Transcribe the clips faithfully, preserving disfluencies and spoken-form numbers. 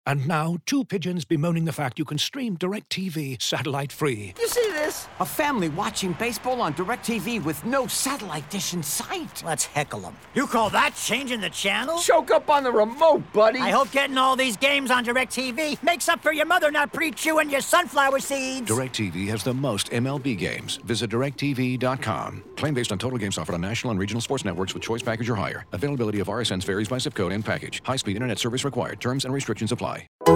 And now, two pigeons bemoaning the fact you can stream DirecTV satellite-free. You see this? A family watching baseball on DirecTV with no satellite dish in sight. Let's heckle them. You call that changing the channel? Choke up on the remote, buddy. I hope getting all these games on DirecTV makes up for your mother not pre-chewing your sunflower seeds. DirecTV has the most M L B games. Visit direct T V dot com. Claim based on total games offered on national and regional sports networks with choice package or higher. Availability of R S Ns varies by zip code and package. High-speed internet service required. Terms and restrictions apply.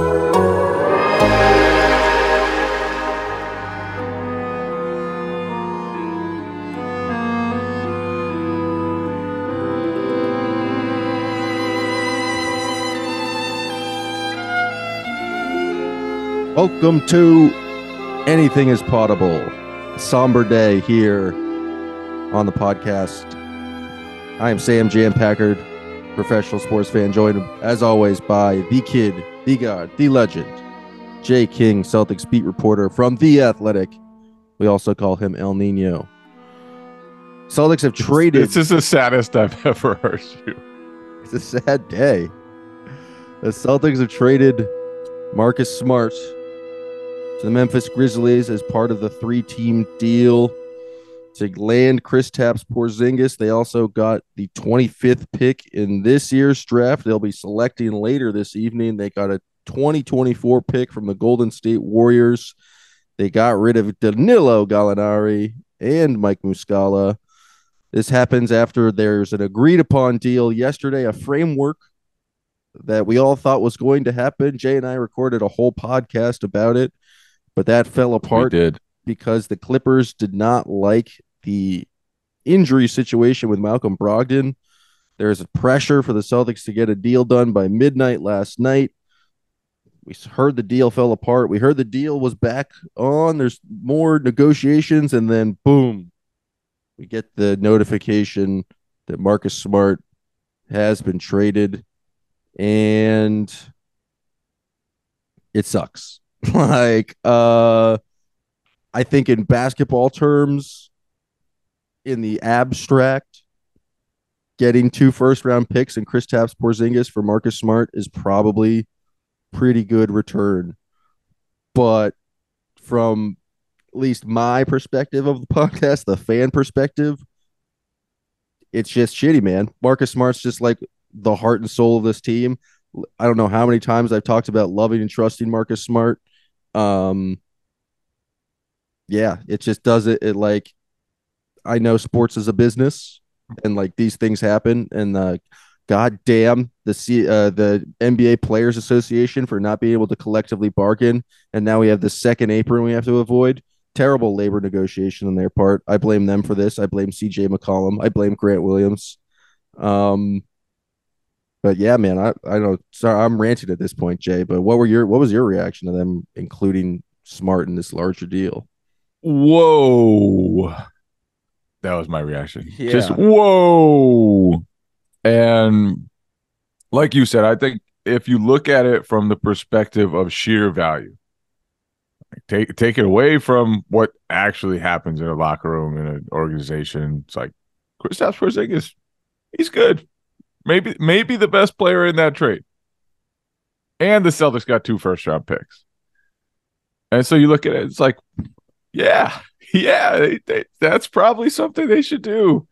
Welcome to Anything is Potable. A somber day here on the podcast. I am Sam Jan Packard, professional sports fan, joined as always by the kid, the god, the legend, Jay King, Celtics beat reporter from The Athletic. We also call him El Nino. Celtics have traded. This is the saddest I've ever heard you. It's a sad day. The Celtics have traded Marcus Smart to the Memphis Grizzlies as part of the three-team deal to land Kristaps Porzingis. They also got the twenty-fifth pick in this year's draft. They'll be selecting later this evening. They got a twenty twenty-four pick from the Golden State Warriors. They got rid of Danilo Gallinari and Mike Muscala. This happens after there's an agreed-upon deal yesterday, a framework that we all thought was going to happen. Jay and I recorded a whole podcast about it, but that fell apart we did. because the Clippers did not like the injury situation with Malcolm Brogdon. There's a pressure for the Celtics to get a deal done by midnight last night. We heard the deal fell apart. We heard the deal was back on. There's more negotiations, and then boom, we get the notification that Marcus Smart has been traded, and it sucks. like, uh, I think in basketball terms, in the abstract, getting two first-round picks and Kristaps Porzingis for Marcus Smart is probably pretty good return. But from at least my perspective of the podcast, the fan perspective, it's just shitty, man. Marcus Smart's just like the heart and soul of this team. I don't know how many times I've talked about loving and trusting Marcus Smart. Um, yeah, it just does it. It like, I know sports is a business, and like these things happen. And uh, God damn the C, uh, the N B A Players Association for not being able to collectively bargain. And now we have the second apron we have to avoid. Terrible labor negotiation on their part. I blame them for this. I blame C J McCollum. I blame Grant Williams. Um, but yeah, man, I I don't. Sorry, I'm ranting at this point, Jay. But what were your what was your reaction to them including Smart in this larger deal? Whoa. That was my reaction. Yeah. Just whoa. And like you said, I think if you look at it from the perspective of sheer value, like take take it away from what actually happens in a locker room in an organization. It's like Kristaps Porzingis, he's good. Maybe maybe the best player in that trade. And the Celtics got two first round picks. And so you look at it, it's like, yeah, yeah, they, they, that's probably something they should do.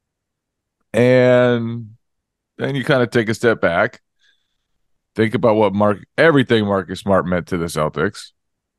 And then you kind of take a step back, think about what Mark, everything Marcus Smart meant to the Celtics.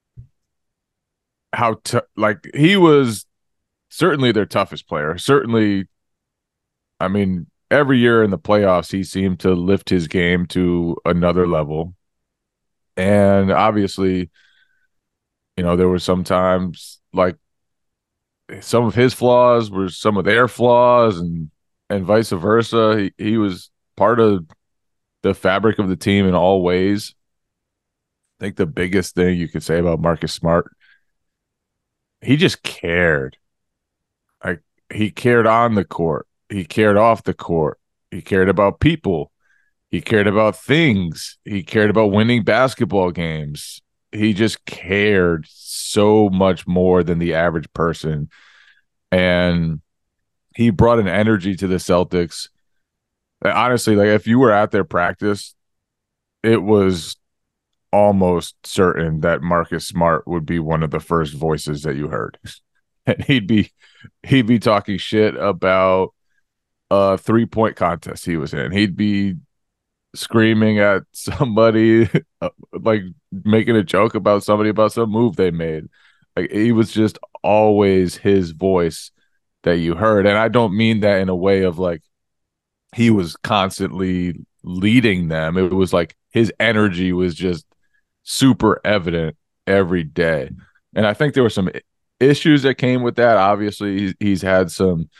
How, t- like, he was certainly their toughest player. Certainly, I mean, every year in the playoffs, he seemed to lift his game to another level. And obviously, you know, there were some times like some of his flaws were some of their flaws, and and vice versa. He he was part of the fabric of the team in all ways. I think the biggest thing you could say about Marcus Smart, he just cared. Like, he cared on the court. He cared off the court. He cared about people. He cared about things. He cared about winning basketball games. He just cared so much more than the average person. And he brought an energy to the Celtics. Honestly, like, if you were at their practice, it was almost certain that Marcus Smart would be one of the first voices that you heard. And he'd be he'd be talking shit about a three-point contest he was in. He'd be screaming at somebody, like making a joke about somebody about some move they made. Like, he was just always his voice that you heard. And I don't mean that in a way of like he was constantly leading them. It was like his energy was just super evident every day. And I think there were some issues that came with that. Obviously, he's, he's had some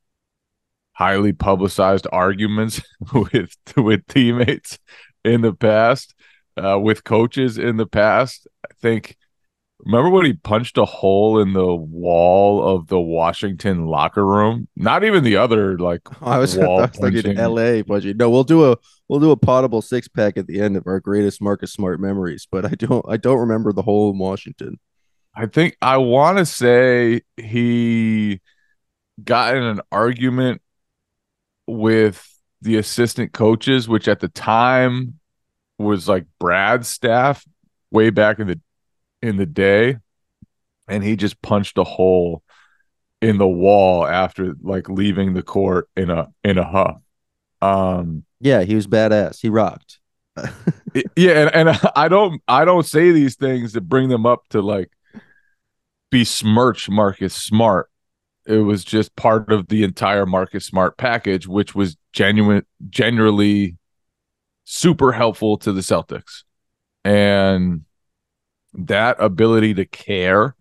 highly publicized arguments with with teammates in the past, uh, with coaches in the past. I think, remember when he punched a hole in the wall of the Washington locker room? Not even the other like I was, wall I was thinking punching. L A budget. No, we'll do a we'll do a potable six pack at the end of our greatest Marcus Smart memories. But I don't I don't remember the hole in Washington. I think I want to say he got in an argument with the assistant coaches, which at the time was like Brad's staff way back in the in the day, and he just punched a hole in the wall after like leaving the court in a in a huff. Um, yeah, he was badass. He rocked. yeah, and, and I don't I don't say these things to bring them up to like besmirch Marcus Smart. It was just part of the entire Marcus Smart package, which was genuine, generally super helpful to the Celtics. And that ability to care,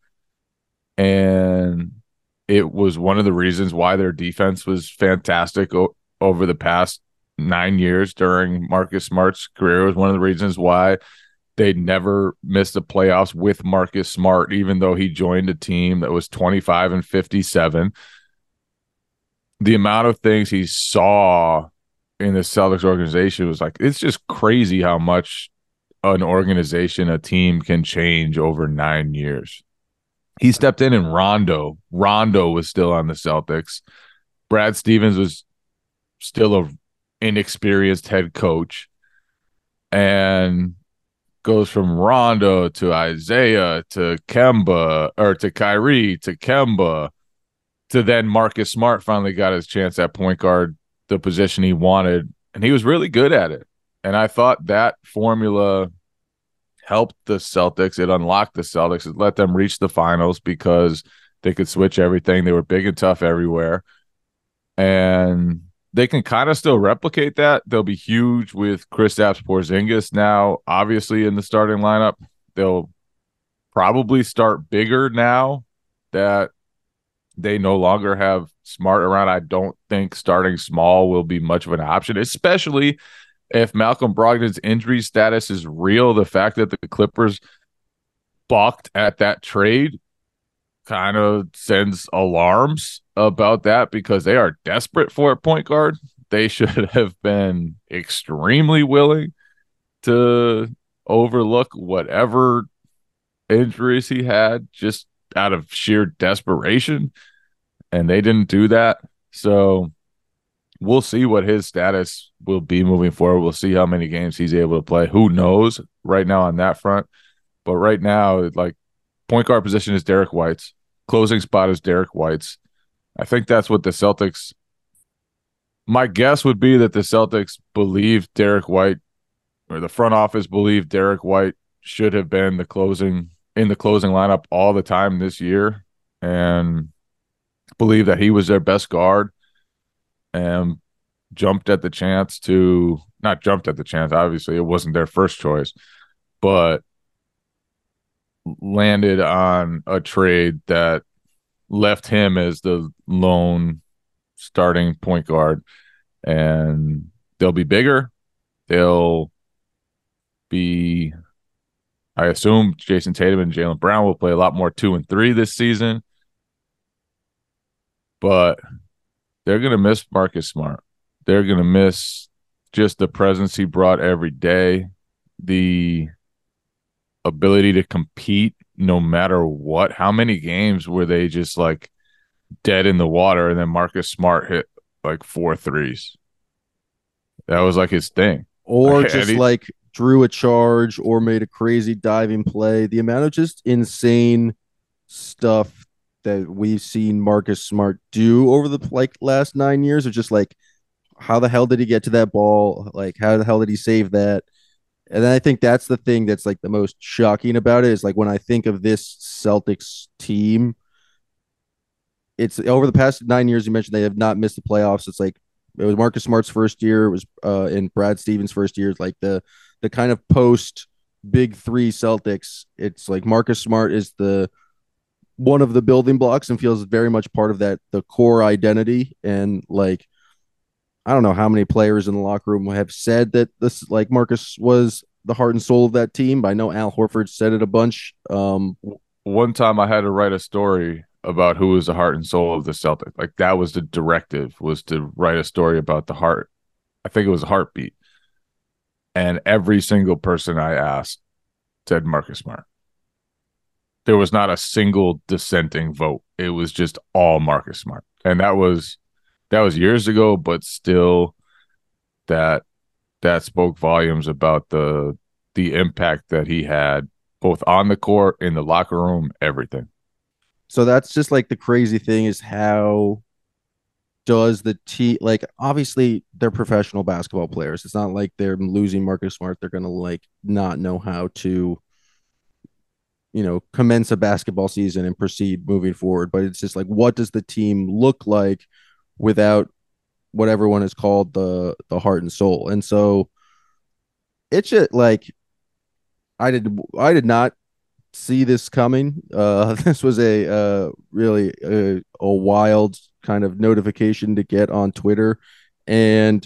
and it was one of the reasons why their defense was fantastic o- over the past nine years during Marcus Smart's career. It was one of the reasons why they never missed the playoffs with Marcus Smart, even though he joined a team that was twenty-five and fifty-seven. The amount of things he saw in the Celtics organization was like, it's just crazy how much an organization, a team can change over nine years. He stepped in and Rondo. Rondo was still on the Celtics. Brad Stevens was still an inexperienced head coach. And goes from Rondo to Isaiah to Kemba, or to Kyrie to Kemba, to then Marcus Smart finally got his chance at point guard, the position he wanted, and he was really good at it. And I thought that formula helped the Celtics. It unlocked the Celtics. It let them reach the finals because they could switch everything. They were big and tough everywhere. And they can kind of still replicate that. They'll be huge with Kristaps Porzingis now, obviously, in the starting lineup. They'll probably start bigger now that they no longer have Smart around. I don't think starting small will be much of an option, especially if Malcolm Brogdon's injury status is real. The fact that the Clippers balked at that trade kind of sends alarms about that, because they are desperate for a point guard. They should have been extremely willing to overlook whatever injuries he had just out of sheer desperation, and they didn't do that. So we'll see what his status will be moving forward. We'll see how many games he's able to play. Who knows right now on that front? But right now, like, point guard position is Derek White's. Closing spot is Derek White's. I think that's what the Celtics – my guess would be that the Celtics believe Derek White, or the front office believed Derek White should have been the closing in the closing lineup all the time this year, and believe that he was their best guard, and jumped at the chance to – not jumped at the chance, obviously it wasn't their first choice, but landed on a trade that left him as the lone starting point guard. And they'll be bigger. They'll be, I assume, Jason Tatum and Jaylen Brown will play a lot more two and three this season. But they're going to miss Marcus Smart. They're going to miss just the presence he brought every day, the ability to compete no matter what. How many games were they just like dead in the water, and then Marcus Smart hit like four threes? That was like his thing. Or Like, just he, like drew a charge or made a crazy diving play. The amount of just insane stuff that we've seen Marcus Smart do over the like last nine years are just like, how the hell did he get to that ball? Like, how the hell did he save that? And then I think that's the thing that's like the most shocking about it is like when I think of this Celtics team, it's over the past nine years. You mentioned they have not missed the playoffs. It's like it was Marcus Smart's first year. It was uh, in Brad Stevens' first year. It's like the the kind of post big three Celtics. It's like Marcus Smart is the one of the building blocks and feels very much part of that the core identity. And like I don't know how many players in the locker room have said that this like Marcus was the heart and soul of that team. I know Al Horford said it a bunch. Um, One time I had to write a story about who was the heart and soul of the Celtics. Like that was the directive, was to write a story about the heart. I think it was Heartbeat. And every single person I asked said Marcus Smart. There was not a single dissenting vote. It was just all Marcus Smart. And that was that was years ago, but still that that spoke volumes about the the impact that he had both on the court, in the locker room, everything. So that's just like the crazy thing is how does the team like obviously they're professional basketball players. It's not like they're losing Marcus Smart. They're going to like not know how to, you know, commence a basketball season and proceed moving forward. But it's just like, what does the team look like without what everyone has called the, the heart and soul? And so it's just like, I did, I did not see this coming. Uh, this was a uh, really a, a wild kind of notification to get on Twitter, and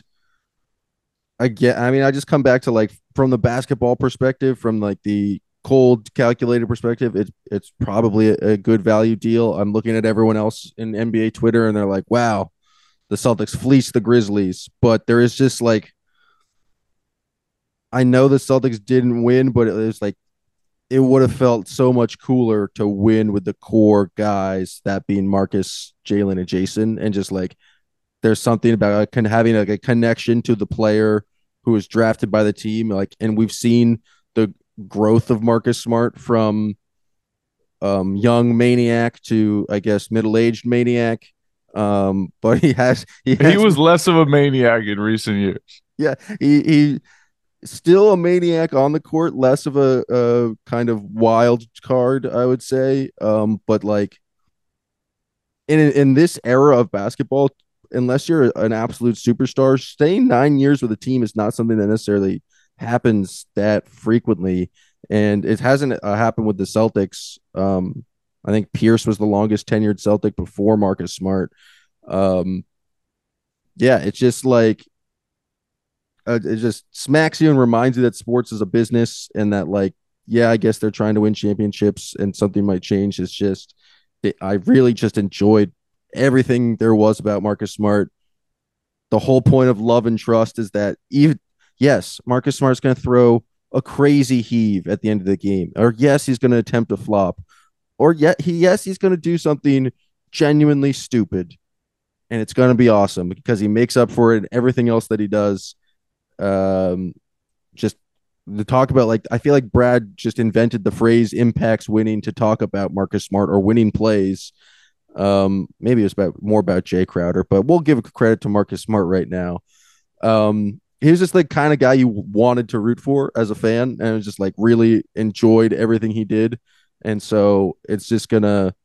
I get. I mean, I just come back to like from the basketball perspective, from like the cold calculated perspective. It's it's probably a, a good value deal. I'm looking at everyone else in N B A Twitter, and they're like, "Wow, the Celtics fleeced the Grizzlies," but there is just like. I know the Celtics didn't win, but it was like it would have felt so much cooler to win with the core guys, that being Marcus, Jalen, and Jason, and just like there's something about uh, having like a connection to the player who was drafted by the team, like, and we've seen the growth of Marcus Smart from um, young maniac to I guess middle-aged maniac. Um, but he has he has, he was less of a maniac in recent years. Yeah, he he. Still a maniac on the court, less of a, a kind of wild card, I would say. Um, but like in in this era of basketball, unless you're an absolute superstar, staying nine years with a team is not something that necessarily happens that frequently, and it hasn't uh, happened with the Celtics. Um, I think Pierce was the longest tenured Celtic before Marcus Smart. Um, yeah, it's just like. Uh, it just smacks you and reminds you that sports is a business and that like yeah I guess they're trying to win championships and something might change. It's just it, I really just enjoyed everything there was about Marcus Smart. The whole point of love and trust is that even yes Marcus Smart's going to throw a crazy heave at the end of the game, or yes he's going to attempt a flop, or yet he yes he's going to do something genuinely stupid, and it's going to be awesome because he makes up for it in everything else that he does. Um, just to talk about like I feel like Brad just invented the phrase "impacts winning" to talk about Marcus Smart or winning plays. Um, maybe it was about more about Jay Crowder, but we'll give credit to Marcus Smart right now. Um, he was just the kind of guy you wanted to root for as a fan, and was just like really enjoyed everything he did, and so it's just gonna.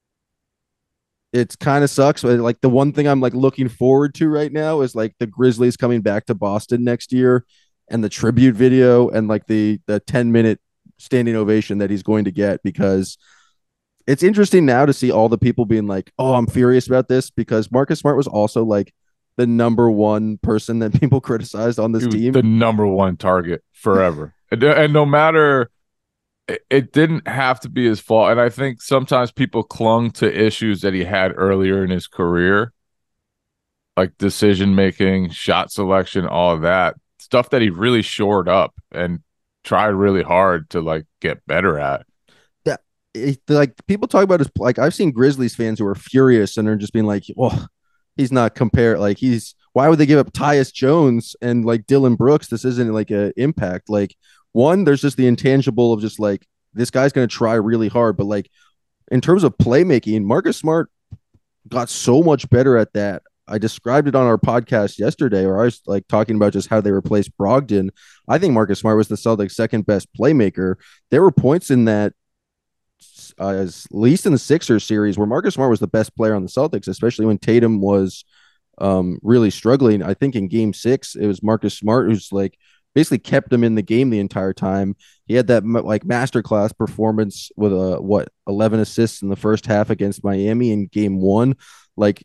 It's kind of sucks. But like the one thing I'm like looking forward to right now is like the Grizzlies coming back to Boston next year and the tribute video and like the, the ten minute standing ovation that he's going to get, because it's interesting now to see all the people being like, oh, I'm furious about this, because Marcus Smart was also like the number one person that people criticized on this Dude, team. The number one target forever. and, and no matter it didn't have to be his fault. And I think sometimes people clung to issues that he had earlier in his career, like decision-making, shot selection, all of that stuff that he really shored up and tried really hard to like get better at. That it, like people talk about his, like I've seen Grizzlies fans who are furious and are just being like, oh, he's not compared. Like he's why would they give up Tyus Jones and like Dylan Brooks? This isn't like a impact. Like one, there's just the intangible of just like this guy's going to try really hard, but like in terms of playmaking, Marcus Smart got so much better at that. I described it on our podcast yesterday, or I was like talking about just how they replaced Brogdon. I think Marcus Smart was the Celtics' second best playmaker. There were points in that, uh, at least in the Sixers series, where Marcus Smart was the best player on the Celtics, especially when Tatum was um, really struggling. I think in game six, it was Marcus Smart who's like basically kept him in the game the entire time. He had that like masterclass performance with a what eleven assists in the first half against Miami in game one. Like,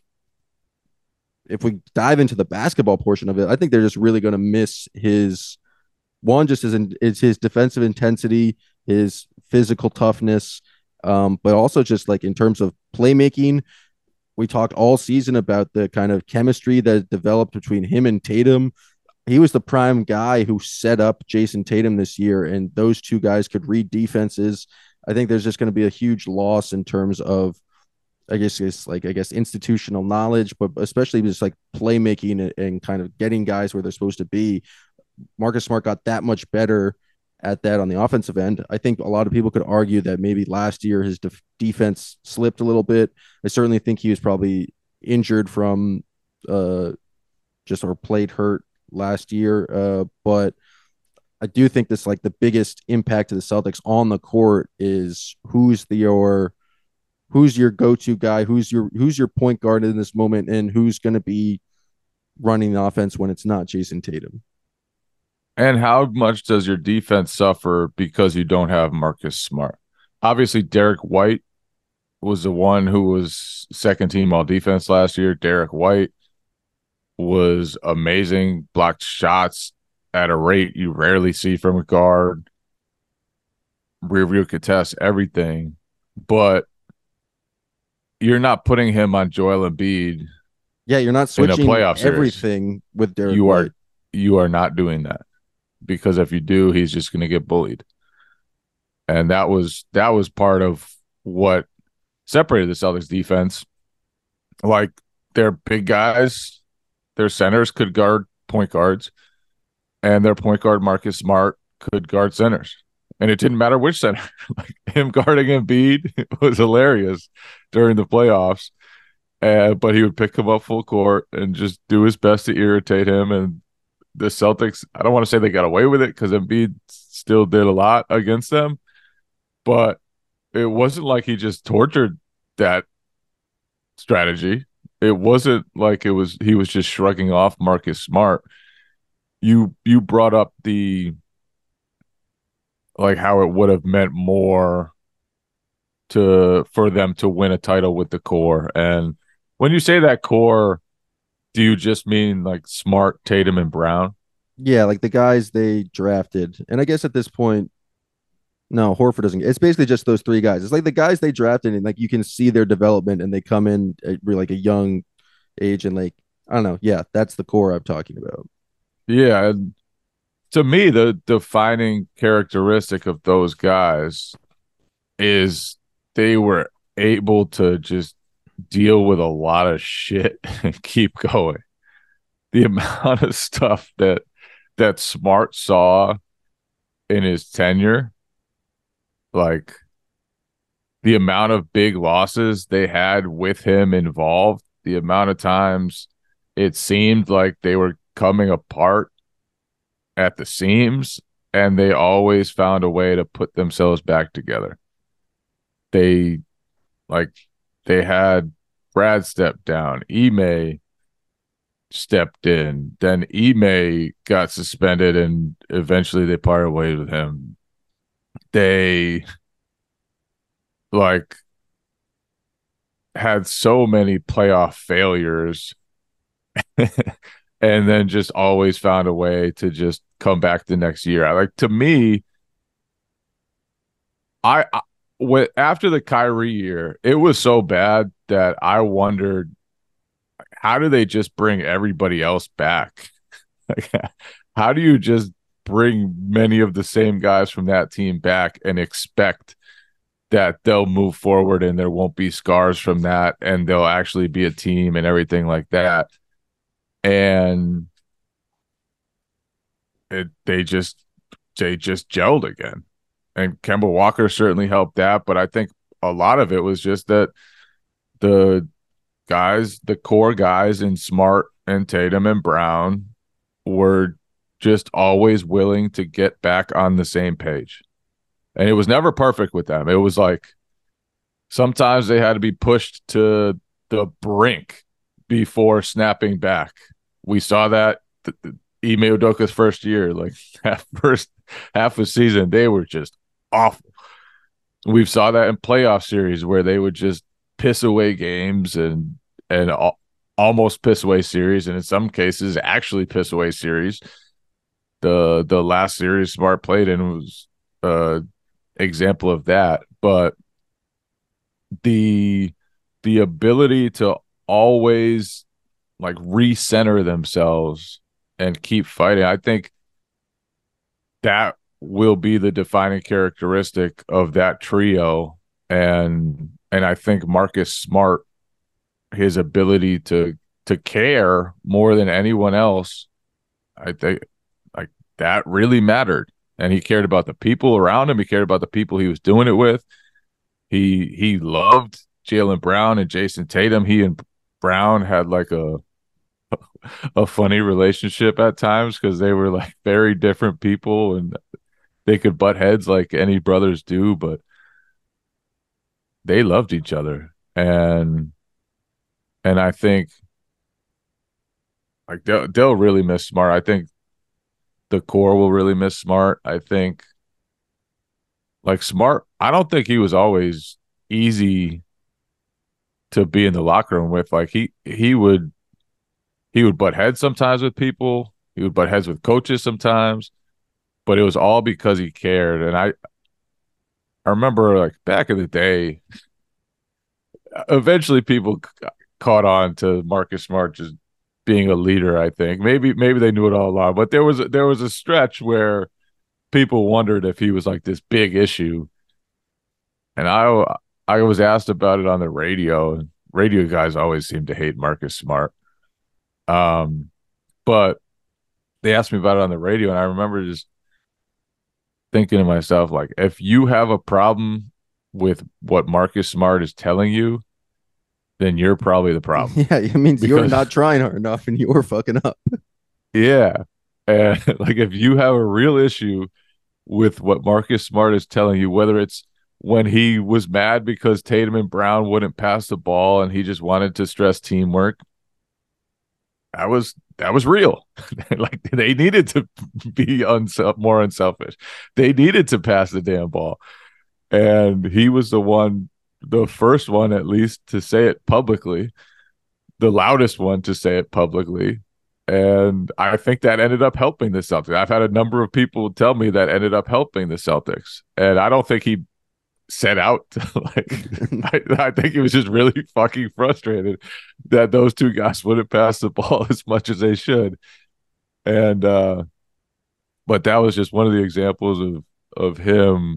if we dive into the basketball portion of it, I think they're just really going to miss his one, just as in, it's his defensive intensity, his physical toughness, um, but also just like in terms of playmaking. We talked all season about the kind of chemistry that developed between him and Tatum. He was the prime guy who set up Jason Tatum this year, and those two guys could read defenses. I think there's just going to be a huge loss in terms of, I guess it's like, I guess institutional knowledge, but especially just like playmaking and, and kind of getting guys where they're supposed to be. Marcus Smart got that much better at that on the offensive end. I think a lot of people could argue that maybe last year his def- defense slipped a little bit. I certainly think he was probably injured from uh, just or played hurt last year. Uh, but I do think this, like the biggest impact to the Celtics on the court is who's the, your, who's your go-to guy, who's your, who's your point guard in this moment, and who's going to be running the offense when it's not Jason Tatum. And how much does your defense suffer because you don't have Marcus Smart? Obviously, Derek White was the one who was second team all defense last year. Derek White was amazing, blocked shots at a rate you rarely see from a guard, rear view contest, everything. But you're not putting him on Joel Embiid. Yeah, you're not switching playoff everything series. with Derek you White. Are, you are not doing that. Because if you do, he's just going to get bullied. And that was that was part of what separated the Celtics defense. Like, their big guys, their centers could guard point guards, and their point guard, Marcus Smart, could guard centers. And it didn't matter which center. Like, him guarding Embiid was hilarious during the playoffs. Uh, but he would pick him up full court and just do his best to irritate him. And the Celtics, I don't want to say they got away with it because Embiid still did a lot against them, but it wasn't like he just tortured that strategy. It wasn't like it was he was just shrugging off Marcus Smart. You you brought up the like how it would have meant more to for them to win a title with the core. And when you say that core, do you just mean like Smart, Tatum, and Brown? Yeah, like the guys they drafted. And I guess at this point, no, Horford doesn't. It's basically just those three guys. It's like the guys they drafted, and like you can see their development, and they come in at really like a young age, and like I don't know. Yeah, that's the core I'm talking about. Yeah, and to me, the defining characteristic of those guys is they were able to just deal with a lot of shit and keep going. The amount of stuff that that Smart saw in his tenure, like the amount of big losses they had with him involved, the amount of times it seemed like they were coming apart at the seams, and they always found a way to put themselves back together. They like they had Brad stepped down, Ime stepped in, then Ime got suspended, and eventually they parted ways with him. They like had so many playoff failures and then just always found a way to just come back the next year. I like to me, I, I with after the Kyrie year, it was so bad that I wondered, how do they just bring everybody else back? Like, how do you just bring many of the same guys from that team back and expect that they'll move forward and there won't be scars from that and they'll actually be a team and everything like that? and it they just they just gelled again. And Kemba Walker certainly helped that, but I think a lot of it was just that the guys, the core guys in Smart and Tatum and Brown were just always willing to get back on the same page. And it was never perfect with them. It was like sometimes they had to be pushed to the brink before snapping back. We saw that th- th- Ime Udoka's first year, like half first half of season, they were just awful. We saw that in playoff series where they would just piss away games and and al- almost piss away series, and in some cases actually piss away series. The the last series Smart played in was an example of that. But the the ability to always like recenter themselves and keep fighting, I think that will be the defining characteristic of that trio. And and I think Marcus Smart, his ability to to care more than anyone else, I think like that really mattered. And he cared about the people around him. He cared about the people he was doing it with. He he loved Jaylen Brown and Jason Tatum. He and Brown had like a a funny relationship at times because they were like very different people and they could butt heads like any brothers do, but they loved each other. And and I think like they'll, they'll really miss Smart. I think the core will really miss Smart. I think like Smart, I don't think he was always easy to be in the locker room with. Like he he would he would butt heads sometimes with people. He would butt heads with coaches sometimes, but it was all because he cared. And I I remember like back in the day, eventually people c- caught on to Marcus Smart just being a leader. I think maybe maybe they knew it all along, but there was there was a stretch where people wondered if he was like this big issue. And I I was asked about it on the radio, and radio guys always seem to hate Marcus Smart. Um, but they asked me about it on the radio, and I remember just thinking to myself, like, if you have a problem with what Marcus Smart is telling you, then you're probably the problem. Yeah, it means you're Because- not trying hard enough and you're fucking up. Yeah. And like if you have a real issue with what Marcus Smart is telling you, whether it's when he was mad because Tatum and Brown wouldn't pass the ball and he just wanted to stress teamwork, that was that was real. Like they needed to be unsel- more unselfish. They needed to pass the damn ball. And he was the one, the first one at least to say it publicly, the loudest one to say it publicly. And I think that ended up helping the Celtics. I've had a number of people tell me that ended up helping the Celtics. And I don't think he set out to like, I, I think he was just really fucking frustrated that those two guys wouldn't pass the ball as much as they should. And, uh, but that was just one of the examples of, of him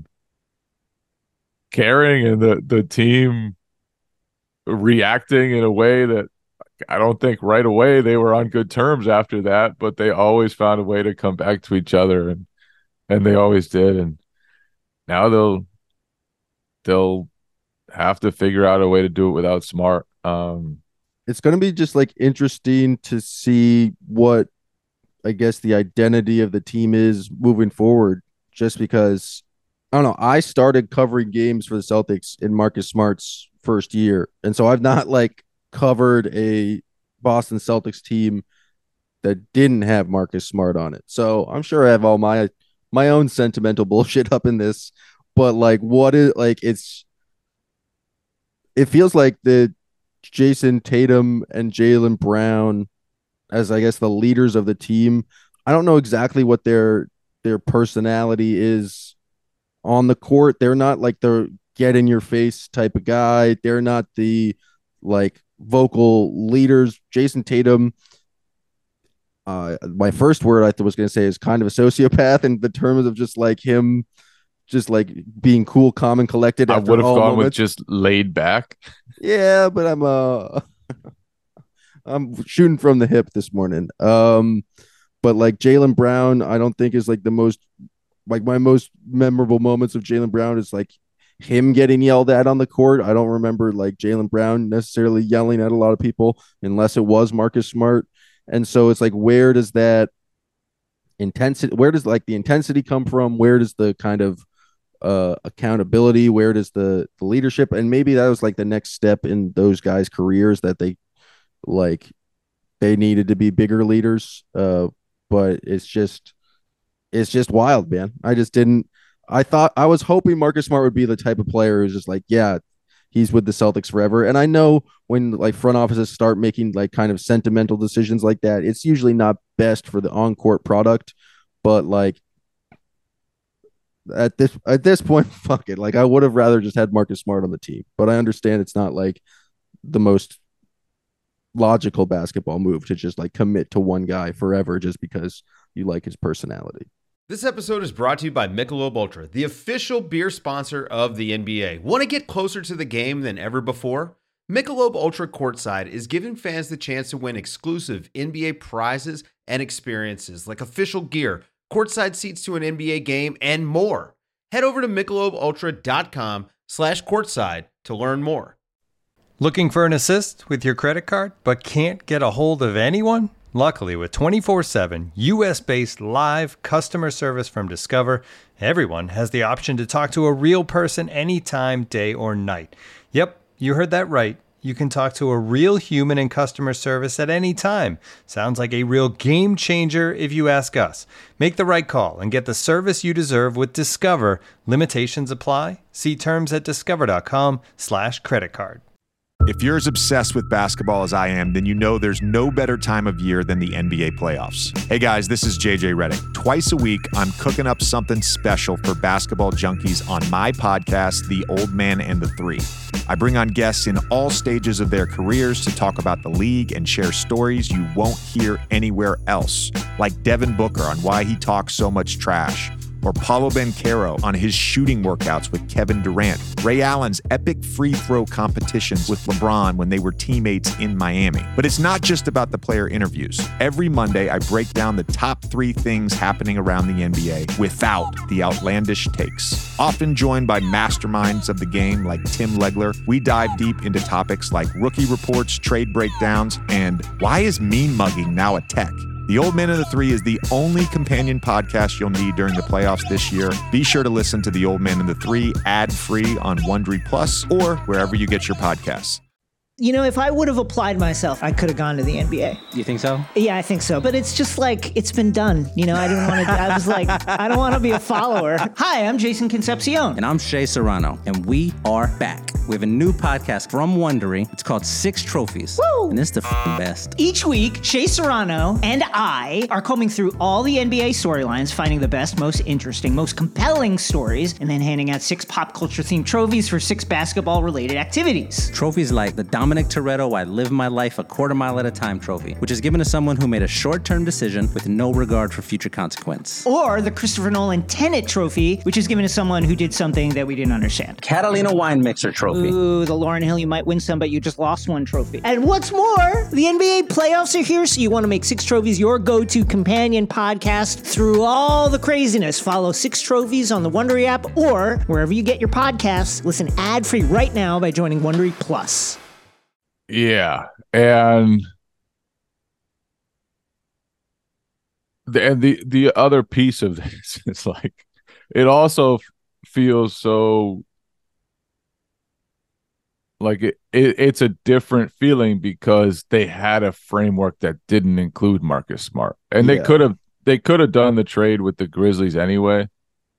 caring and the, the team reacting in a way that I don't think right away they were on good terms after that, but they always found a way to come back to each other, and and they always did. And now they'll they'll have to figure out a way to do it without Smart. Um, It's going to be just like interesting to see what I guess the identity of the team is moving forward, just because I don't know. I started covering games for the Celtics in Marcus Smart's first year, and so I've not like covered a Boston Celtics team that didn't have Marcus Smart on it. So I'm sure I have all my my own sentimental bullshit up in this, but like what is like it's it feels like the Jason Tatum and Jaylen Brown as I guess the leaders of the team. I don't know exactly what their their personality is on the court. They're not like the get in your face type of guy. They're not the like vocal leaders. Jason Tatum, uh, my first word I was going to say is kind of a sociopath in the terms of just like him, just like being cool, calm, and collected. I after would have all gone with moments. just laid back. Yeah, but I'm uh I'm shooting from the hip this morning. Um, but like Jaylen Brown, I don't think is like the most like my most memorable moments of Jaylen Brown is like him getting yelled at on the court. I don't remember like Jaylen Brown necessarily yelling at a lot of people unless it was Marcus Smart. And so it's like, where does that intensity, where does like the intensity come from? Where does the kind of uh, accountability, where does the, the leadership? And maybe that was like the next step in those guys' careers that they like, they needed to be bigger leaders. Uh, but it's just, it's just wild, man. I just didn't, I thought I was hoping Marcus Smart would be the type of player who's just like, yeah, he's with the Celtics forever. And I know when like front offices start making like kind of sentimental decisions like that, it's usually not best for the on-court product. But like at this at this point, fuck it. Like I would have rather just had Marcus Smart on the team. But I understand it's not like the most logical basketball move to just like commit to one guy forever just because you like his personality. This episode is brought to you by Michelob Ultra, the official beer sponsor of the N B A. Want to get closer to the game than ever before? Michelob Ultra Courtside is giving fans the chance to win exclusive N B A prizes and experiences like official gear, courtside seats to an N B A game, and more. Head over to michelobultra.com slash courtside to learn more. Looking for an assist with your credit card but can't get a hold of anyone? Luckily, with twenty-four seven U S-based live customer service from Discover, everyone has the option to talk to a real person anytime, day or night. Yep, you heard that right. You can talk to a real human in customer service at any time. Sounds like a real game changer if you ask us. Make the right call and get the service you deserve with Discover. Limitations apply. See terms at discover.com slash credit card. If you're as obsessed with basketball as I am, then you know there's no better time of year than the N B A playoffs. Hey guys, this is J J Redick. Twice a week, I'm cooking up something special for basketball junkies on my podcast, The Old Man and the Three. I bring on guests in all stages of their careers to talk about the league and share stories you won't hear anywhere else, like Devin Booker on why he talks so much trash, or Paolo Banchero on his shooting workouts with Kevin Durant, Ray Allen's epic free throw competitions with LeBron when they were teammates in Miami. But it's not just about the player interviews. Every Monday, I break down the top three things happening around the N B A without the outlandish takes. Often joined by masterminds of the game like Tim Legler, we dive deep into topics like rookie reports, trade breakdowns, and why is mean mugging now a tech? The Old Man and the Three is the only companion podcast you'll need during the playoffs this year. Be sure to listen to The Old Man and the Three ad-free on Wondery Plus or wherever you get your podcasts. You know, if I would have applied myself, I could have gone to the N B A. You think so? Yeah, I think so. But it's just like, it's been done. You know, I didn't want to, I was like, I don't want to be a follower. Hi, I'm Jason Concepcion. And I'm Shea Serrano. And we are back. We have a new podcast from Wondery. It's called Six Trophies. Woo! And it's the f***ing best. Each week, Shea Serrano and I are combing through all the N B A storylines, finding the best, most interesting, most compelling stories, and then handing out six pop culture-themed trophies for six basketball-related activities. Trophies like the Dominic Toretto I Live My Life a Quarter Mile at a Time trophy, which is given to someone who made a short-term decision with no regard for future consequence. Or the Christopher Nolan Tenet trophy, which is given to someone who did something that we didn't understand. Catalina Wine Mixer trophy. Ooh, the Lauryn Hill You Might Win Some, but You Just Lost One trophy. And what's more, the N B A playoffs are here, so you want to make Six Trophies your go-to companion podcast through all the craziness. Follow Six Trophies on the Wondery app or wherever you get your podcasts. Listen ad-free right now by joining Wondery Plus. Yeah, and the and the the other piece of this is like it also feels so like it, it it's a different feeling because they had a framework that didn't include Marcus Smart, and they Yeah. could have they could have done the trade with the Grizzlies anyway,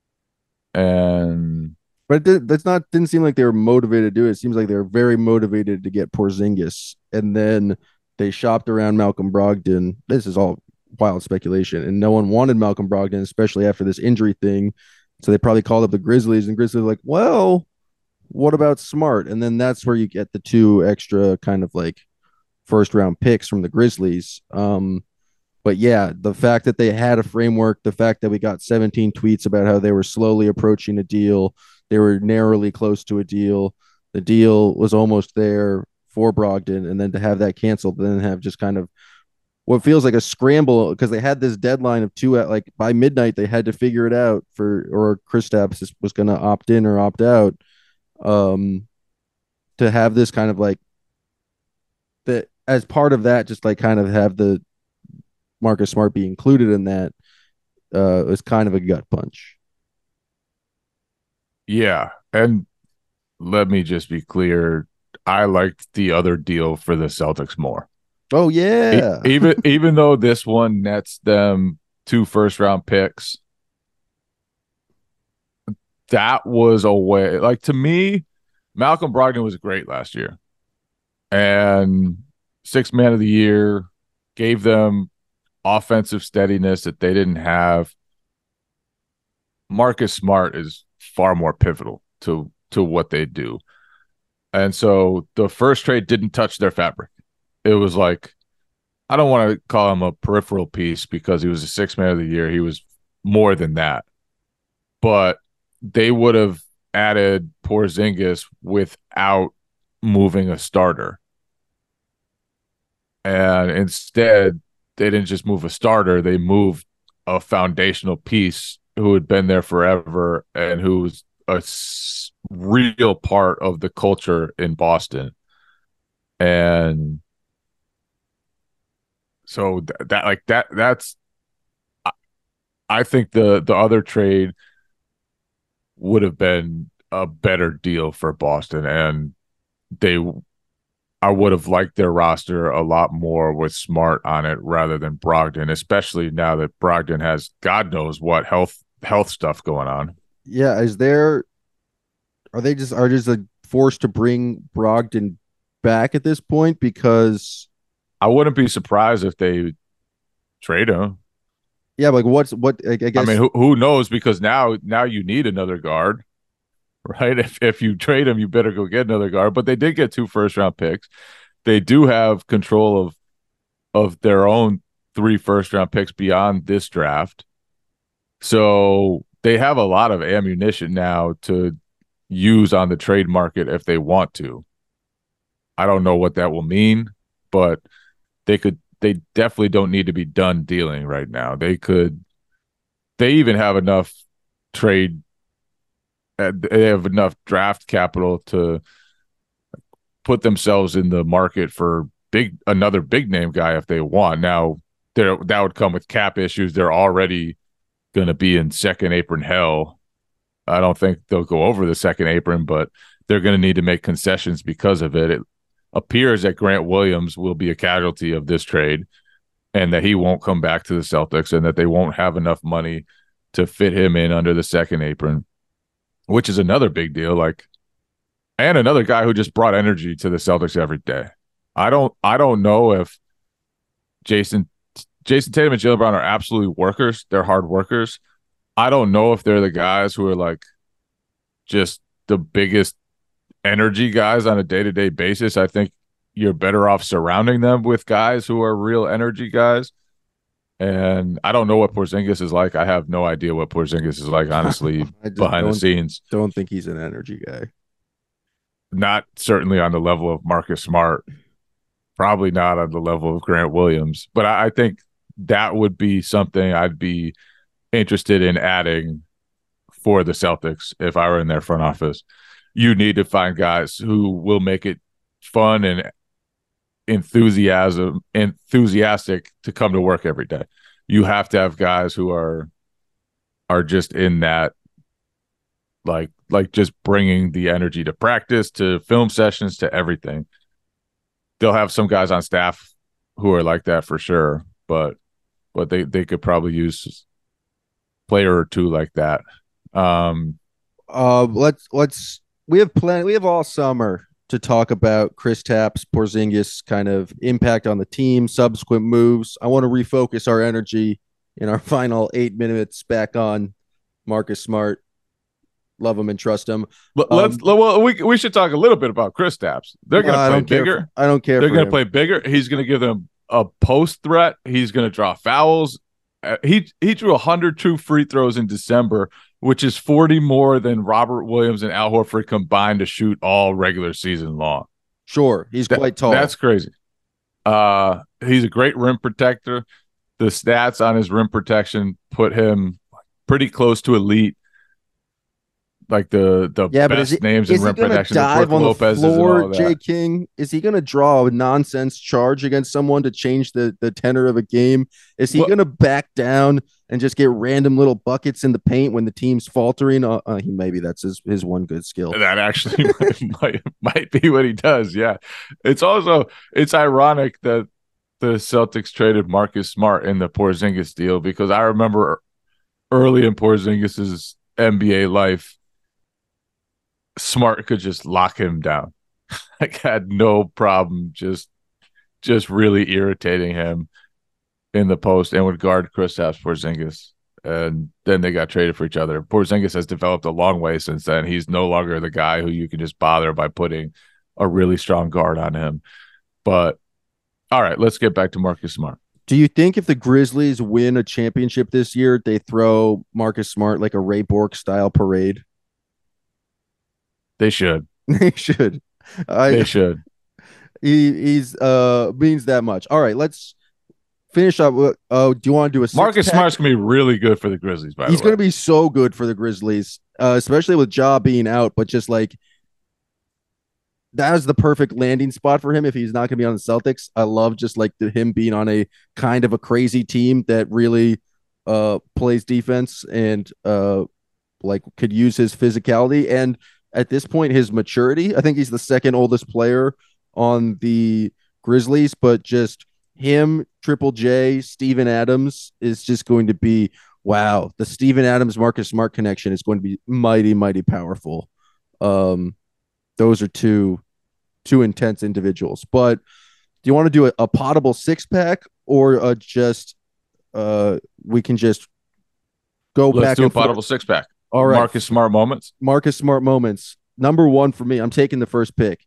and. But it did, that's not didn't seem like they were motivated to do it. It seems like they were very motivated to get Porzingis, and then they shopped around Malcolm Brogdon. This is all wild speculation, and no one wanted Malcolm Brogdon, especially after this injury thing. So they probably called up the Grizzlies, and Grizzlies were like, well, what about Smart? And then that's where you get the two extra kind of like first round picks from the Grizzlies. Um, but yeah, the fact that they had a framework, the fact that we got seventeen tweets about how they were slowly approaching a deal. They were narrowly close to a deal. The deal was almost there for Brogdon, and then to have that canceled, then have just kind of what feels like a scramble because they had this deadline of two at like by midnight they had to figure it out for or Kristaps was going to opt in or opt out. Um, to have this kind of like that as part of that, just like kind of have the Marcus Smart be included in that uh, was kind of a gut punch. Yeah, and let me just be clear. I liked the other deal for the Celtics more. Oh yeah. E- even even though this one nets them two first round picks, that was a way. Like to me, Malcolm Brogdon was great last year, and sixth man of the year, gave them offensive steadiness that they didn't have. Marcus Smart is far more pivotal to to what they do. And so the first trade didn't touch their fabric. It was like, I don't want to call him a peripheral piece because he was a sixth man of the year. He was more than that. But they would have added Porzingis without moving a starter. And instead, they didn't just move a starter. They moved a foundational piece who had been there forever and who was a s- real part of the culture in Boston. And so th- that like that that's I, I think the the other trade would have been a better deal for Boston, and they I would have liked their roster a lot more with Smart on it rather than Brogdon, especially now that Brogdon has God knows what health health stuff going on. Yeah, is there are they just are just like forced to bring Brogdon back at this point? Because I wouldn't be surprised if they trade him. Yeah, like what's what I, I guess I mean, who who knows? Because now now you need another guard, right? If if you trade him, you better go get another guard. But they did get two first round picks. They do have control of of their own three first round picks beyond this draft. So they have a lot of ammunition now to use on the trade market if they want to. I don't know what that will mean, but they could they definitely don't need to be done dealing right now. They could they even have enough trade they have enough draft capital to put themselves in the market for big another big name guy if they want. Now there that would come with cap issues. They're already going to be in second apron hell. I don't think they'll go over the second apron, but they're going to need to make concessions because of it. It appears that Grant Williams will be a casualty of this trade and that he won't come back to the Celtics and that they won't have enough money to fit him in under the second apron, which is another big deal. Like, and another guy who just brought energy to the Celtics every day. I don't, I don't know if Jason, Jason Tatum and Jaylen Brown are absolutely workers. They're hard workers. I don't know if they're the guys who are like just the biggest energy guys on a day-to-day basis. I think you're better off surrounding them with guys who are real energy guys. And I don't know what Porzingis is like. I have no idea what Porzingis is like, honestly, behind the scenes. Don't think he's an energy guy. Not certainly on the level of Marcus Smart. Probably not on the level of Grant Williams. But I, I think that would be something I'd be interested in adding for the Celtics if I were in their front office. You need to find guys who will make it fun and enthusiasm enthusiastic to come to work every day. You have to have guys who are are just in that like like just bringing the energy to practice, to film sessions, to everything. They'll have some guys on staff who are like that for sure, but but they they could probably use a player or two like that. Um uh let's let's we have plenty we have all summer to talk about Kristaps Porzingis kind of impact on the team, subsequent moves. I want to refocus our energy in our final eight minutes back on Marcus Smart. Love him and trust him. But let's um, well, we we should talk a little bit about Kristaps. They're going to uh, play bigger. For, I don't care. They're going to play bigger. He's going to give them a post threat. He's going to draw fouls. Uh, he he drew one hundred two free throws in December, which is forty more than Robert Williams and Al Horford combined to shoot all regular season long. Sure, he's That- quite tall. That's crazy. Uh, he's a great rim protector. The stats on his rim protection put him pretty close to elite. Like the the yeah, but best is, it, names is in rim he gonna protection, dive the on Lopez's the and all floor, of Jay that. King? Is he gonna draw a nonsense charge against someone to change the the tenor of a game? Is he Well- gonna back down and just get random little buckets in the paint when the team's faltering? Uh, uh, he maybe that's his his one good skill. That actually might, might might be what he does. Yeah, it's also it's ironic that the Celtics traded Marcus Smart in the Porzingis deal, because I remember early in Porzingis's N B A life, Smart could just lock him down. Like, had no problem just just really irritating him in the post and would guard Kristaps Porzingis. And then they got traded for each other. Porzingis has developed a long way since then. He's no longer the guy who you can just bother by putting a really strong guard on him. But all right, let's get back to Marcus Smart. Do you think if the Grizzlies win a championship this year, they throw Marcus Smart like a Ray Bork style parade? They should. They should. I, They should. He he's uh means that much. All right, let's finish up. with- Oh, do you want to do a Marcus six-pack? Smart's gonna be really good for the Grizzlies. By He's the way, going to be so good for the Grizzlies, uh, especially with Ja being out. But just like that is the perfect landing spot for him if he's not going to be on the Celtics. I love just like the, him being on a kind of a crazy team that really uh plays defense and uh like could use his physicality and at this point his maturity. I think he's the second oldest player on the Grizzlies, but just him, Triple J, Steven Adams is just going to be wow. The Steven Adams Marcus Smart connection is going to be mighty, mighty powerful. Um, those are two two intense individuals. But do you want to do a, a potable six pack or uh, just uh we can just go let's back do a and forth? potable six pack. All right, Marcus Smart moments. Marcus Smart moments. Number one for me. I'm taking the first pick.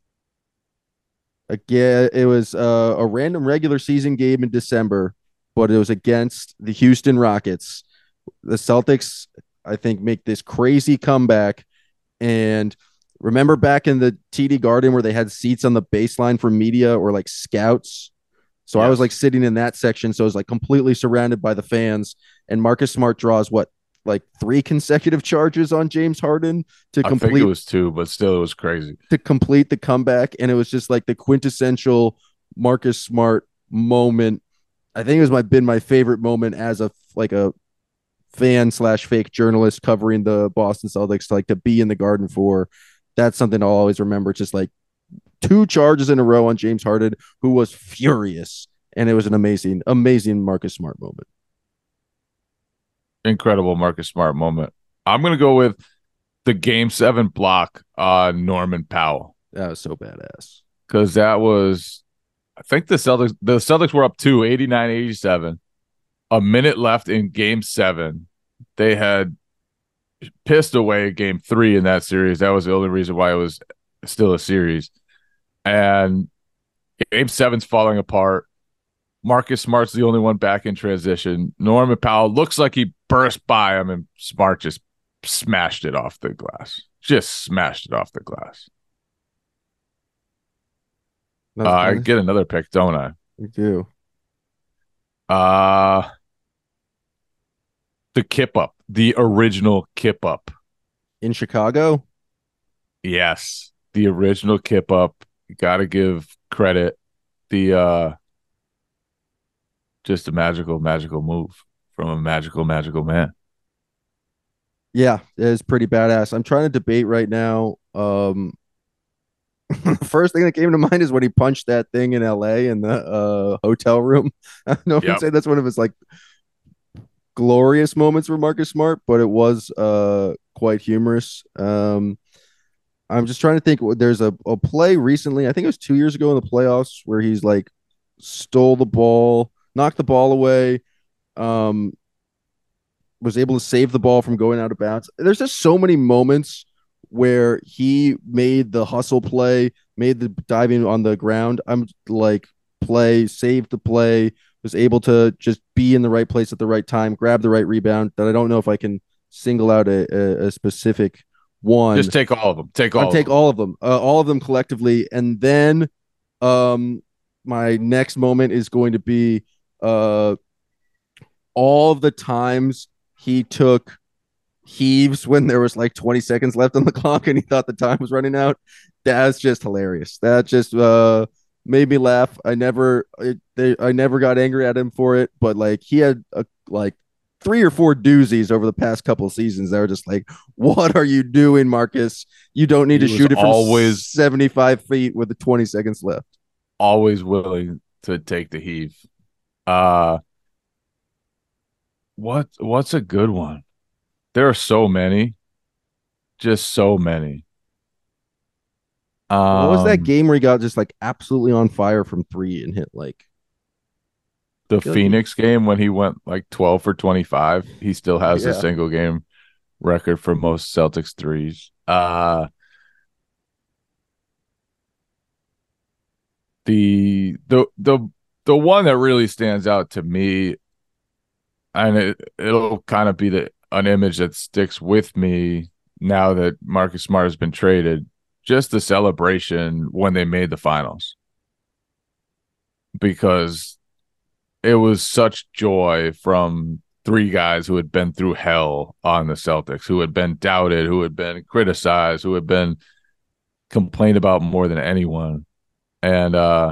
Again, it was uh, a random regular season game in December, but it was against the Houston Rockets. The Celtics, I think, make this crazy comeback. And remember back in the T D Garden where they had seats on the baseline for media or like scouts? So I was Yes. like sitting in that section. So I was like completely surrounded by the fans. And Marcus Smart draws what, like three consecutive charges on James Harden to I think complete it was two, but still, it was crazy. to complete the comeback. And it was just like the quintessential Marcus Smart moment. I think it was my been my favorite moment as a like a fan slash fake journalist covering the Boston Celtics to like to be in the Garden for. That's something I'll always remember. Just like two charges in a row on James Harden, who was furious. And it was an amazing, amazing Marcus Smart moment. Incredible Marcus Smart moment. I'm gonna go with the game seven block on Norman Powell, That was so badass. because that was, I think the Celtics the Celtics were up two, eighty-nine eighty-seven. A minute left in game seven. They had pissed away game three in that series. That was the only reason why it was still a series. And game seven's falling apart. Marcus Smart's the only one back in transition. Norman Powell looks like he burst by him, and Smart just smashed it off the glass. Just smashed it off the glass. That Uh, was I nice. get another pick, don't I? You do. Uh, the Kip Up, the original Kip Up. In Chicago? Yes, the original Kip Up. Got to give credit. The uh, just a magical, magical move from a magical, magical man. Yeah, it is pretty badass. I'm trying to debate right now. Um, the first thing that came to mind is when he punched that thing in L A in the uh, hotel room. I know Yep. I'd say that's one of his like glorious moments for Marcus Smart, but it was uh, quite humorous. Um, I'm just trying to think. There's a, a play recently, I think it was two years ago in the playoffs, where he's like stole the ball, knocked the ball away, um, was able to save the ball from going out of bounds. There's just so many moments where he made the hustle play, made the diving on the ground. I'm like play, saved the play, was able to just be in the right place at the right time, grab the right rebound. That I don't know if I can single out a, a, a specific one. Just take all of them. Take all. I'll of take them. all of them. Uh, all of them collectively, and then um, my next moment is going to be uh, all of the times he took heaves when there was like twenty seconds left on the clock and he thought the time was running out. That's just hilarious. That just uh, made me laugh. I never, I, they, I never got angry at him for it, but like he had a, like three or four doozies over the past couple of seasons. They were just like, "What are you doing, Marcus? You don't need He to shoot it from always seventy-five feet with the twenty seconds left." Always willing to take the heave. Uh, what what's a good one? There are so many, just so many. Um, What was that game where he got just like absolutely on fire from three and hit like The feel like Phoenix game when he went like twelve for twenty-five. He still has Yeah. a single game record for most Celtics threes. Uh, the the the the one that really stands out to me, and it it'll kind of be the an image that sticks with me now that Marcus Smart has been traded. Just the celebration when they made the finals, because it was such joy from three guys who had been through hell on the Celtics, who had been doubted, who had been criticized, who had been complained about more than anyone. And uh,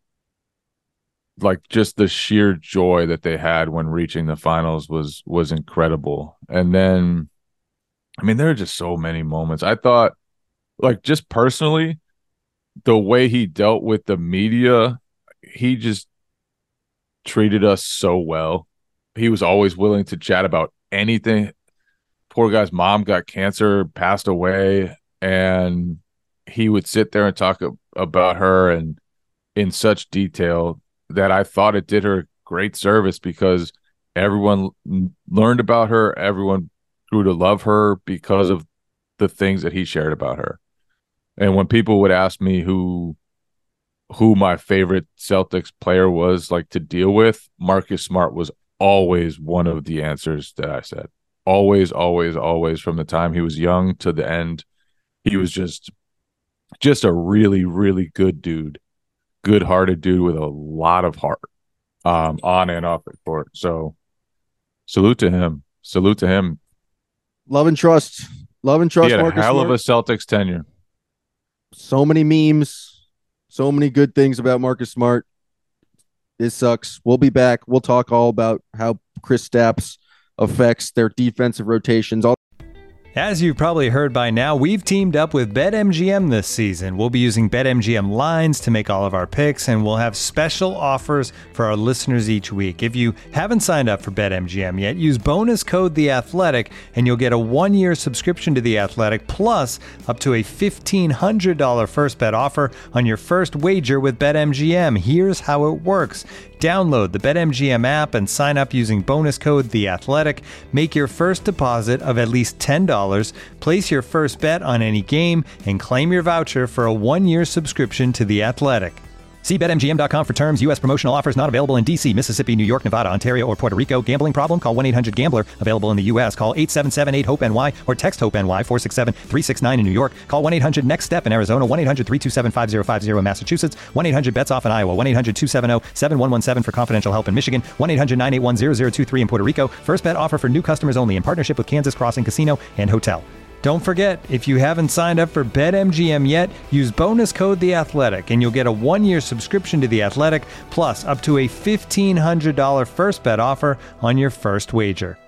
like just the sheer joy that they had when reaching the finals was was incredible. And then, I mean, there are just so many moments. I thought, like, just personally, the way he dealt with the media, he just treated us so well. He was always willing to chat about anything. Poor guy's mom got cancer, passed away, and he would sit there and talk about her and in such detail that I thought it did her great service, because everyone learned about her. Everyone grew to love her because of the things that he shared about her. And when people would ask me who who my favorite Celtics player was, like, to deal with, Marcus Smart was always one of the answers that I said. Always, always, always, from the time he was young to the end. He was just just a really, really good dude. Good-hearted dude with a lot of heart, um, on and off the court. So salute to him. Salute to him. Love and trust. Love and trust. He had Marcus a hell Smart. of a Celtics tenure. So many memes, so many good things about Marcus Smart. It sucks. We'll be back. We'll talk all about how Chris Stapps affects their defensive rotations. All As you've probably heard by now, we've teamed up with BetMGM this season. We'll be using BetMGM lines to make all of our picks, and we'll have special offers for our listeners each week. If you haven't signed up for BetMGM yet, use bonus code The Athletic, and you'll get a one-year subscription to The Athletic, plus up to a fifteen hundred dollars first bet offer on your first wager with BetMGM. Here's how it works. Download the BetMGM app and sign up using bonus code The Athletic. Make your first deposit of at least ten dollars, place your first bet on any game, and claim your voucher for a one-year subscription to The Athletic. See Bet M G M dot com for terms. U S promotional offers not available in D C, Mississippi, New York, Nevada, Ontario, or Puerto Rico. Gambling problem? Call one eight hundred gambler. Available in the U S. Call eight seven seven eight hope N Y or text HOPE-NY four six seven three six nine in New York. Call one eight hundred next step in Arizona. one eight hundred three two seven five zero five zero in Massachusetts. one eight hundred bets off in Iowa. one eight hundred two seven zero seven one one seven for confidential help in Michigan. one eight hundred nine eight one zero zero two three in Puerto Rico. First bet offer for new customers only in partnership with Kansas Crossing Casino and Hotel. Don't forget, if you haven't signed up for BetMGM yet, use bonus code The Athletic, and you'll get a one-year subscription to The Athletic, plus up to a fifteen hundred dollars first bet offer on your first wager.